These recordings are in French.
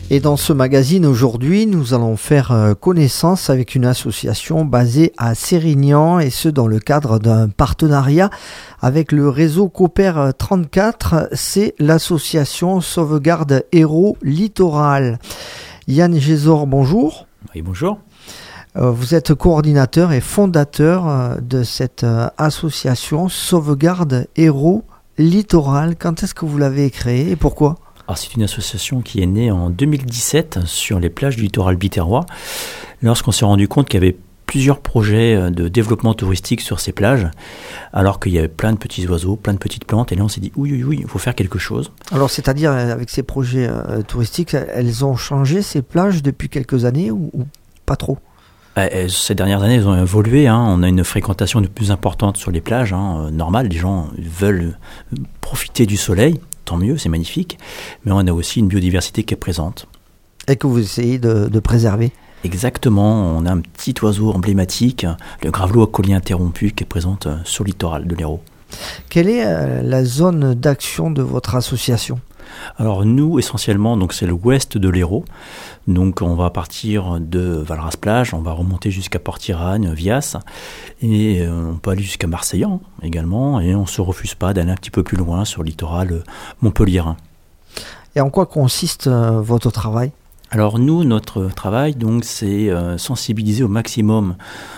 Et dans ce magazine aujourd'hui, nous allons faire connaissance avec une association basée à Sérignan et ce dans le cadre d'un partenariat avec le réseau Coopère 34. C'est l'association Sauvegarde Hérault Littoral. Yann Gésor, bonjour. Oui, bonjour. Vous êtes coordinateur et fondateur de cette association Sauvegarde Hérault Littoral. Quand est-ce que vous l'avez créée et pourquoi ? Alors, c'est une association qui est née en 2017 sur les plages du littoral biterrois, lorsqu'on s'est rendu compte qu'il y avait plusieurs projets de développement touristique sur ces plages, alors qu'il y avait plein de petits oiseaux, plein de petites plantes, et là on s'est dit oui, il faut faire quelque chose. Alors c'est-à-dire avec ces projets touristiques, elles ont changé ces plages depuis quelques années ou pas trop ? Ces dernières années, elles ont évolué. On a une fréquentation de plus importante sur les plages. Normales, les gens veulent profiter du soleil. Tant mieux, c'est magnifique. Mais on a aussi une biodiversité qui est présente. Et que vous essayez de préserver. Exactement. On a un petit oiseau emblématique, le gravelot à collier interrompu, qui est présente sur le littoral de l'Hérault. Quelle est la zone d'action de votre association ? Alors nous, essentiellement, donc c'est l'ouest de l'Hérault. Donc on va partir de Valras-Plage, on va remonter jusqu'à Port-Iragne, Vias, et on peut aller jusqu'à Marseillan également, et on ne se refuse pas d'aller un petit peu plus loin sur le littoral montpelliérain. Et en quoi consiste votre travail ? Alors nous, notre travail, donc, c'est sensibiliser au maximum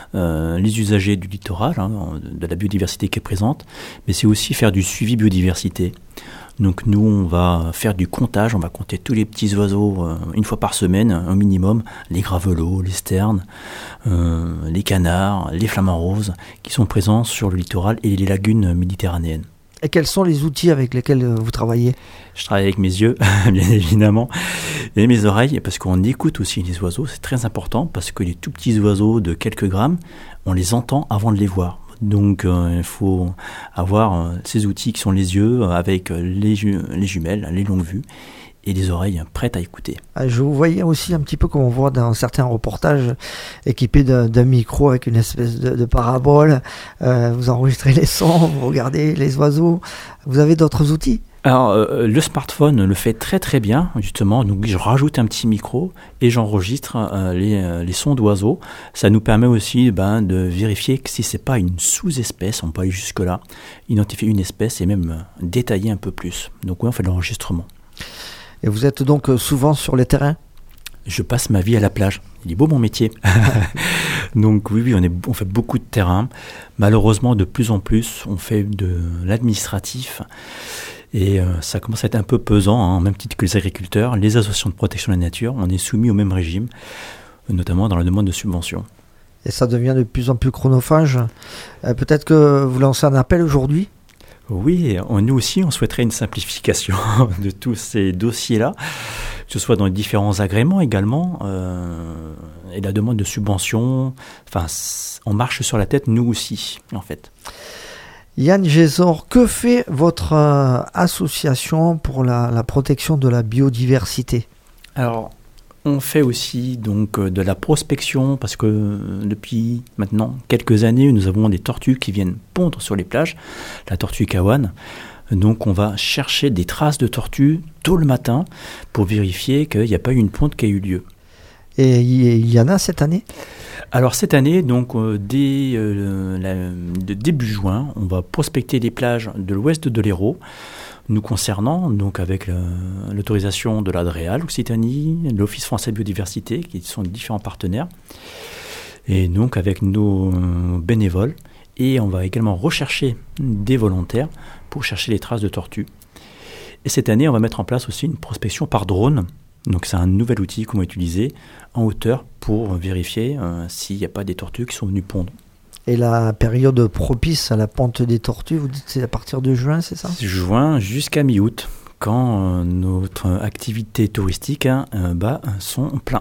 les usagers du littoral, de la biodiversité qui est présente, mais c'est aussi faire du suivi biodiversité. Donc nous, on va faire du comptage, on va compter tous les petits oiseaux une fois par semaine, au minimum, les gravelots, les sternes, les canards, les flamants roses, qui sont présents sur le littoral et les lagunes méditerranéennes. Et quels sont les outils avec lesquels vous travaillez ? Je travaille avec mes yeux, bien évidemment, et mes oreilles, parce qu'on écoute aussi les oiseaux. C'est très important, parce que les tout petits oiseaux de quelques grammes, on les entend avant de les voir. Donc il faut avoir ces outils qui sont les yeux avec les jumelles, les longues vues et les oreilles prêtes à écouter. Je vous voyais aussi un petit peu comme on voit dans certains reportages équipés d'un micro avec une espèce de parabole. Vous enregistrez les sons, vous regardez les oiseaux. Vous avez d'autres outils ? Alors, le smartphone le fait très très bien, justement. Donc, je rajoute un petit micro et j'enregistre les sons d'oiseaux. Ça nous permet aussi de vérifier que si ce n'est pas une sous-espèce, on peut aller jusque-là, identifier une espèce et même détailler un peu plus. Donc, oui, on fait de l'enregistrement. Et vous êtes donc souvent sur les terrains ? Je passe ma vie à la plage. Il est beau mon métier. Donc oui, on fait beaucoup de terrain. Malheureusement, de plus en plus, on fait de l'administratif. Et ça commence à être un peu pesant, au même titre que les agriculteurs. Les associations de protection de la nature, on est soumis au même régime, notamment dans la demande de subventions. Et ça devient de plus en plus chronophage. Peut-être que vous lancez un appel aujourd'hui ? Oui, nous aussi, on souhaiterait une simplification de tous ces dossiers-là, que ce soit dans les différents agréments également, et la demande de subventions. Enfin, on marche sur la tête, nous aussi, en fait. Yann Gésor, que fait votre association pour la protection de la biodiversité ? Alors, on fait aussi donc de la prospection parce que depuis maintenant quelques années, nous avons des tortues qui viennent pondre sur les plages, la tortue kawan. Donc on va chercher des traces de tortues tôt le matin pour vérifier qu'il n'y a pas eu une ponte qui a eu lieu. Et il y en a cette année ? Alors cette année, donc dès début juin, on va prospecter les plages de l'ouest de l'Hérault, nous concernant, donc avec l'autorisation de l'Adréal Occitanie, l'Office français de biodiversité, qui sont différents partenaires, et donc avec nos bénévoles. Et on va également rechercher des volontaires pour chercher les traces de tortues. Et cette année, on va mettre en place aussi une prospection par drone. Donc c'est un nouvel outil qu'on va utiliser en hauteur pour vérifier s'il n'y a pas des tortues qui sont venues pondre. Et la période propice à la ponte des tortues, vous dites c'est à partir de juin, c'est ça ? Juin jusqu'à mi-août, quand notre activité touristique sont plein.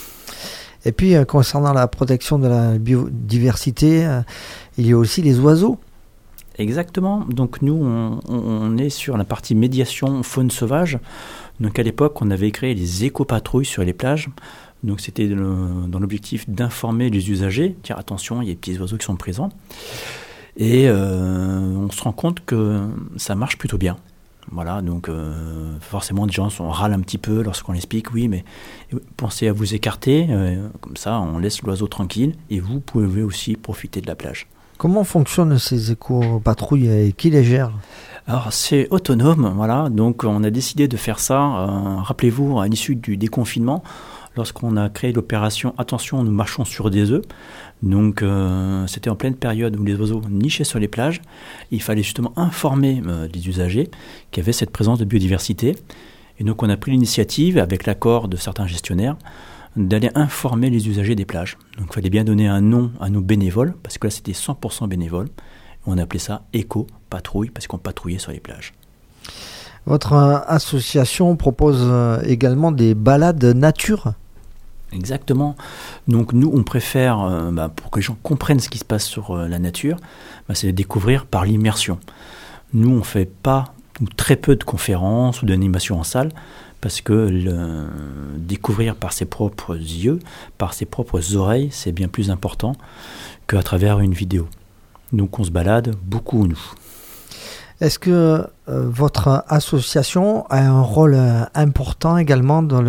Et puis concernant la protection de la biodiversité, il y a aussi les oiseaux. Exactement. Donc nous, on est sur la partie médiation faune sauvage. Donc à l'époque, on avait créé les éco-patrouilles sur les plages. Donc c'était dans l'objectif d'informer les usagers, dire attention, il y a des petits oiseaux qui sont présents. Et on se rend compte que ça marche plutôt bien. Voilà, donc forcément, des gens râlent un petit peu lorsqu'on l'explique. Oui, mais pensez à vous écarter, comme ça, on laisse l'oiseau tranquille et vous pouvez aussi profiter de la plage. Comment fonctionnent ces éco-patrouilles et qui les gère ? Alors, c'est autonome, voilà. Donc, on a décidé de faire ça. Rappelez-vous, à l'issue du déconfinement, lorsqu'on a créé l'opération « Attention, nous marchons sur des œufs », donc c'était en pleine période où les oiseaux nichaient sur les plages. Il fallait justement informer les usagers qu'il y avait cette présence de biodiversité. Et donc, on a pris l'initiative, avec l'accord de certains gestionnaires, d'aller informer les usagers des plages. Donc, il fallait bien donner un nom à nos bénévoles, parce que là, c'était 100% bénévoles. On appelait ça éco-patrouille, parce qu'on patrouillait sur les plages. Votre association propose également des balades nature ? Exactement. Donc nous, on préfère, pour que les gens comprennent ce qui se passe sur la nature, c'est de découvrir par l'immersion. Nous, on ne fait pas ou très peu de conférences ou d'animations en salle, parce que découvrir par ses propres yeux, par ses propres oreilles, c'est bien plus important qu'à travers une vidéo. Donc on se balade beaucoup, nous. Est-ce que votre association a un rôle important également dans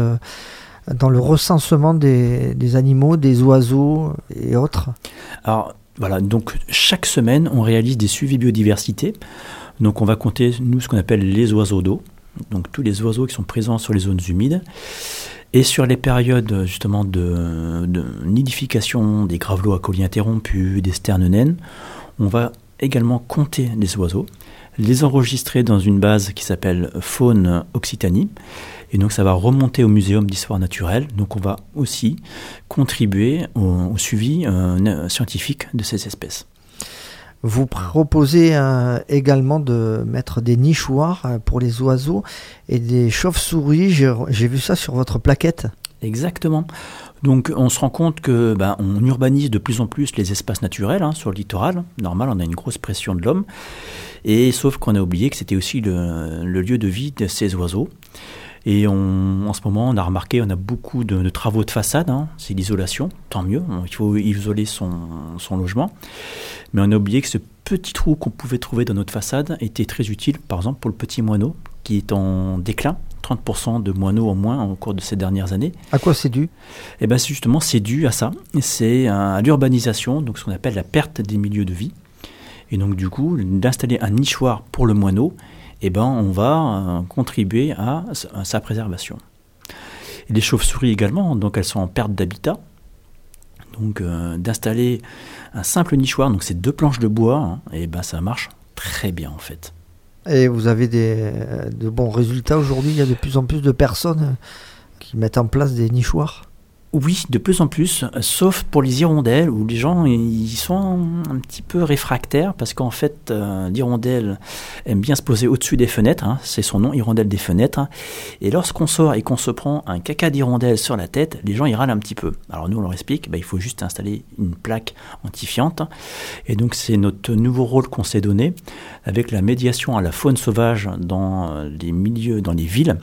le recensement des animaux, des oiseaux et autres ? Alors voilà, donc chaque semaine, on réalise des suivis biodiversité. Donc on va compter, nous, ce qu'on appelle les oiseaux d'eau. Donc tous les oiseaux qui sont présents sur les zones humides. Et sur les périodes justement de nidification des gravelots à colliers interrompus, des sternes naines, on va également compter les oiseaux, les enregistrer dans une base qui s'appelle Faune Occitanie. Et donc ça va remonter au Muséum d'histoire naturelle. Donc on va aussi contribuer au suivi scientifique de ces espèces. Vous proposez également de mettre des nichoirs pour les oiseaux et des chauves-souris. J'ai vu ça sur votre plaquette. Exactement. Donc on se rend compte que on urbanise de plus en plus les espaces naturels sur le littoral. Normal, on a une grosse pression de l'homme. Et sauf qu'on a oublié que c'était aussi le lieu de vie de ces oiseaux. Et en ce moment, on a remarqué, on a beaucoup de travaux de façade, c'est l'isolation, tant mieux, il faut isoler son logement. Mais on a oublié que ce petit trou qu'on pouvait trouver dans notre façade était très utile, par exemple pour le petit moineau, qui est en déclin, 30% de moineaux en moins au cours de ces dernières années. À quoi c'est dû ? C'est dû à ça, c'est à l'urbanisation, donc ce qu'on appelle la perte des milieux de vie. Et donc du coup, d'installer un nichoir pour le moineau, on va contribuer à sa préservation. Et les chauves-souris également, donc elles sont en perte d'habitat. Donc d'installer un simple nichoir, donc c'est 2 planches de bois, ça marche très bien en fait. Et vous avez de bons résultats aujourd'hui ? Il y a de plus en plus de personnes qui mettent en place des nichoirs ? Oui, de plus en plus, sauf pour les hirondelles, où les gens ils sont un petit peu réfractaires, parce qu'en fait, l'hirondelle aime bien se poser au-dessus des fenêtres, c'est son nom, hirondelle des fenêtres, et lorsqu'on sort et qu'on se prend un caca d'hirondelle sur la tête, les gens ils râlent un petit peu. Alors nous, on leur explique, il faut juste installer une plaque antifiante, et donc c'est notre nouveau rôle qu'on s'est donné, avec la médiation à la faune sauvage dans les milieux, dans les villes.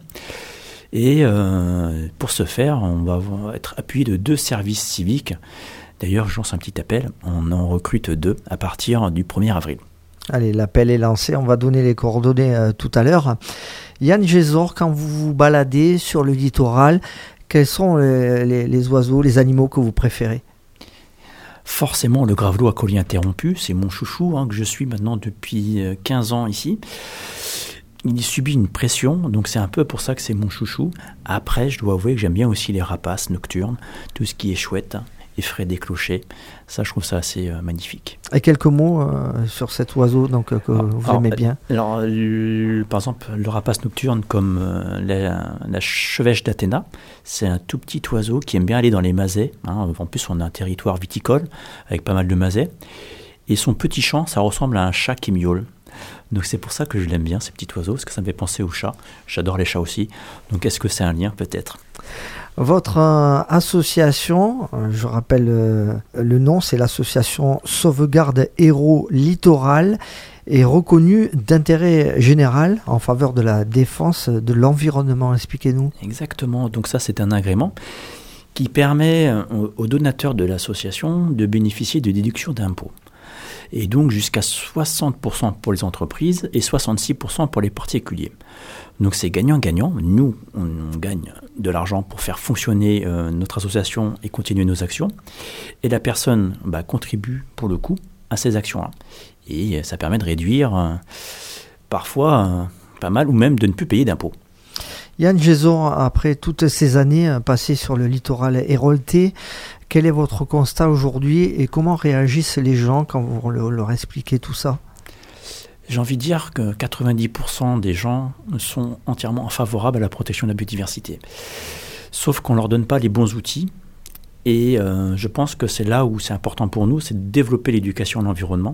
Et pour ce faire, on va être appuyé de 2 services civiques. D'ailleurs, je lance un petit appel. On en recrute 2 à partir du 1er avril. Allez, l'appel est lancé. On va donner les coordonnées tout à l'heure. Yann Gésor, quand vous vous baladez sur le littoral, quels sont les oiseaux, les animaux que vous préférez ? Forcément, le gravelot à colliers interrompus, c'est mon chouchou, que je suis maintenant depuis 15 ans ici. Il subit une pression, donc c'est un peu pour ça que c'est mon chouchou. Après, je dois avouer que j'aime bien aussi les rapaces nocturnes, tout ce qui est chouette, effraie des clochers. Ça, je trouve ça assez magnifique. Et quelques mots sur cet oiseau que vous aimez bien ? Alors, par exemple, le rapace nocturne, comme la chevêche d'Athéna, c'est un tout petit oiseau qui aime bien aller dans les mazets. En plus, on a un territoire viticole avec pas mal de mazets. Et son petit chant, ça ressemble à un chat qui miaule. Donc c'est pour ça que je l'aime bien, ces petits oiseaux, parce que ça me fait penser aux chats. J'adore les chats aussi. Donc est-ce que c'est un lien ? Peut-être. Votre association, je rappelle le nom, c'est l'association Sauvegarde Hérault Littoral, est reconnue d'intérêt général en faveur de la défense de l'environnement. Expliquez-nous. Exactement, donc ça c'est un agrément qui permet aux donateurs de l'association de bénéficier de déductions d'impôts. et donc jusqu'à 60% pour les entreprises et 66% pour les particuliers. Donc c'est gagnant-gagnant. Nous, on gagne de l'argent pour faire fonctionner notre association et continuer nos actions. Et la personne contribue pour le coup à ces actions-là. Et ça permet de réduire parfois pas mal ou même de ne plus payer d'impôts. Yann Gézon, après toutes ces années passées sur le littoral héroltais, quel est votre constat aujourd'hui et comment réagissent les gens quand vous leur expliquez tout ça ? J'ai envie de dire que 90% des gens sont entièrement favorables à la protection de la biodiversité. Sauf qu'on ne leur donne pas les bons outils. Et je pense que c'est là où c'est important pour nous, c'est de développer l'éducation à l'environnement.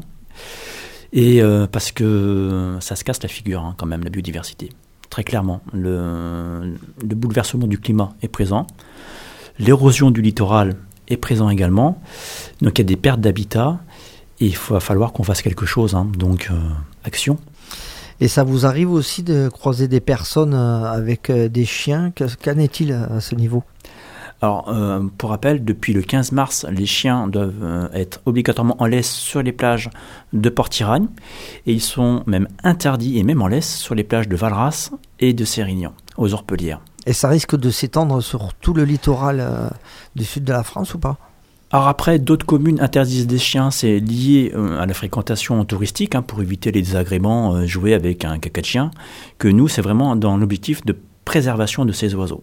Et parce que ça se casse la figure quand même, la biodiversité. Très clairement, le bouleversement du climat est présent. L'érosion du littoral est présent également. Donc il y a des pertes d'habitat. Et il va falloir qu'on fasse quelque chose, donc action. Et ça vous arrive aussi de croiser des personnes avec des chiens, qu'en est-il à ce niveau ? Alors, pour rappel, depuis le 15 mars, les chiens doivent être obligatoirement en laisse sur les plages de Port-Iragne, et ils sont même interdits, et même en laisse, sur les plages de Valras et de Sérignan, aux Orpelières. Et ça risque de s'étendre sur tout le littoral du sud de la France ou pas ? Alors après, d'autres communes interdisent des chiens, c'est lié à la fréquentation touristique, pour éviter les désagréments, jouer avec un caca de chien, que nous, c'est vraiment dans l'objectif de préservation de ces oiseaux.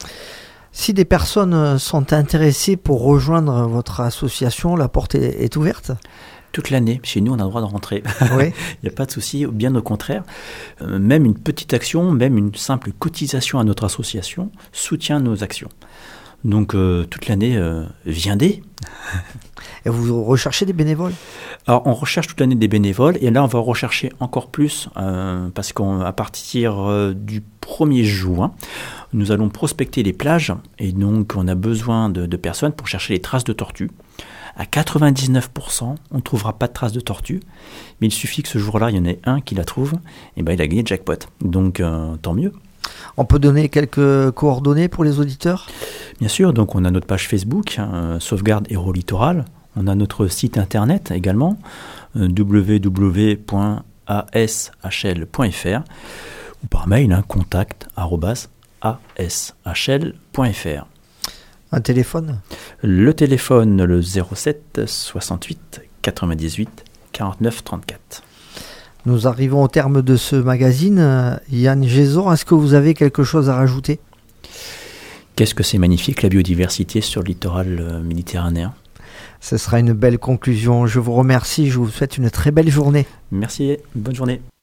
Si des personnes sont intéressées pour rejoindre votre association, la porte est ouverte ? Toute l'année, chez nous, on a le droit de rentrer. Oui. Il n'y a pas de souci, bien au contraire. Même une petite action, même une simple cotisation à notre association soutient nos actions. Donc toute l'année, viendez. Et vous recherchez des bénévoles ? Alors on recherche toute l'année des bénévoles et là on va rechercher encore plus parce qu'à partir du 1er juin, nous allons prospecter les plages et donc on a besoin de personnes pour chercher les traces de tortues. À 99%, on ne trouvera pas de traces de tortue, mais il suffit que ce jour-là, il y en ait un qui la trouve, et il a gagné le jackpot. Donc tant mieux. On peut donner quelques coordonnées pour les auditeurs ? Bien sûr, donc on a notre page Facebook, Sauvegarde Hérault Littoral. On a notre site internet également, www.ashl.fr, ou par mail, contact@ashl.fr. Un téléphone ? Le téléphone, le 07 68 98 49 34. Nous arrivons au terme de ce magazine. Yann Gézon, est-ce que vous avez quelque chose à rajouter ? Qu'est-ce que c'est magnifique la biodiversité sur le littoral méditerranéen. Ce sera une belle conclusion. Je vous remercie, je vous souhaite une très belle journée. Merci, bonne journée.